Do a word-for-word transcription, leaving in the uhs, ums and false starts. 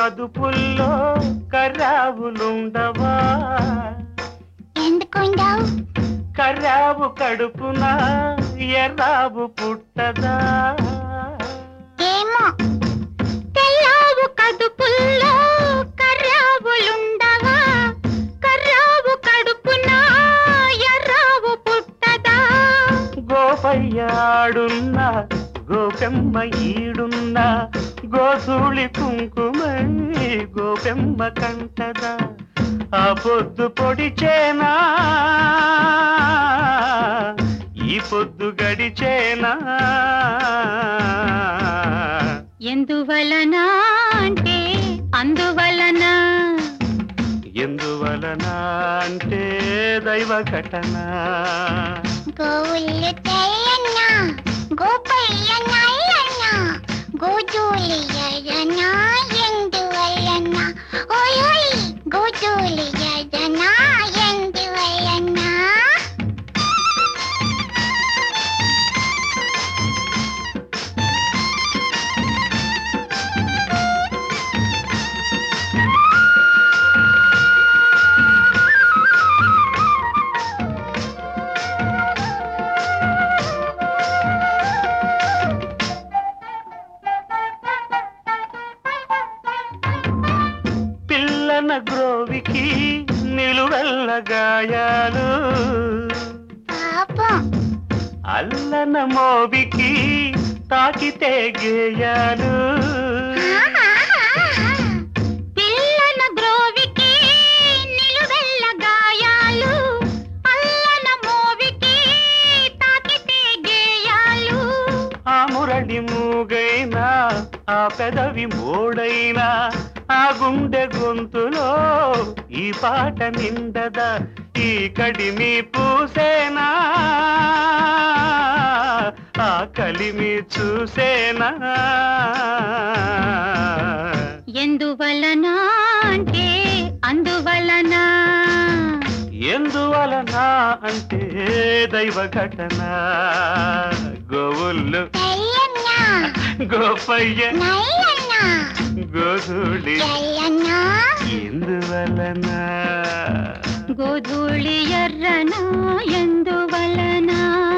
కదుపుల్లో కర్రావులుండవా? ఎందుకుండవు? కర్రావు కడుపున ఎర్రావు పుట్టదా? ఏమో. తెల్లావు కదుపుల్లో కర్రావులుండవా? కర్రావు కడుపున ఎర్రావు పుట్టదా? గోపయ్యాడున్న గోపెమ్మ ఈడున్న గోధూళి కుంకుమై గోపెమ్మ కంటదా? ఆ పొద్దు పొడిచేనా ఈ పొద్దు గడిచేనా? ఎందువలన అంటే అందువలన. ఎందువలన అంటే దైవ ఘటన. గోవులు తెల్లన్న గోపయ్య నల్లన్న గోధూళి ఎర్రన ఎందువలన? ఓయ్ ఓయ్ గోధూళి ఎర్రన ఎందువలన? పిల్లన గ్రోవికి నిలువెల్ల గాయాలు, పాపం. అల్లన మోవికి తాకితే గేయాలు. పిల్లన గ్రోవికి నిలువెల్ల గాయాలు, అల్లన మోవికి తాకితే గేయాలు. ఆ మురళి మూగైనా ఆ పెదవి మోడైనా ఆ గుండె గొంతులో ఈ పాట నిండదా? ఈ కడిమి పూసేనా ఆ కలిమి చూసేనా? ఎందువలన అంటే అందువలన. ఎందువలన అంటే దైవ ఘటన. గోవుళ్ళు గోపయ్య గోధూళి ఎందువలన? గోధూళి ఎర్రన ఎందువలన?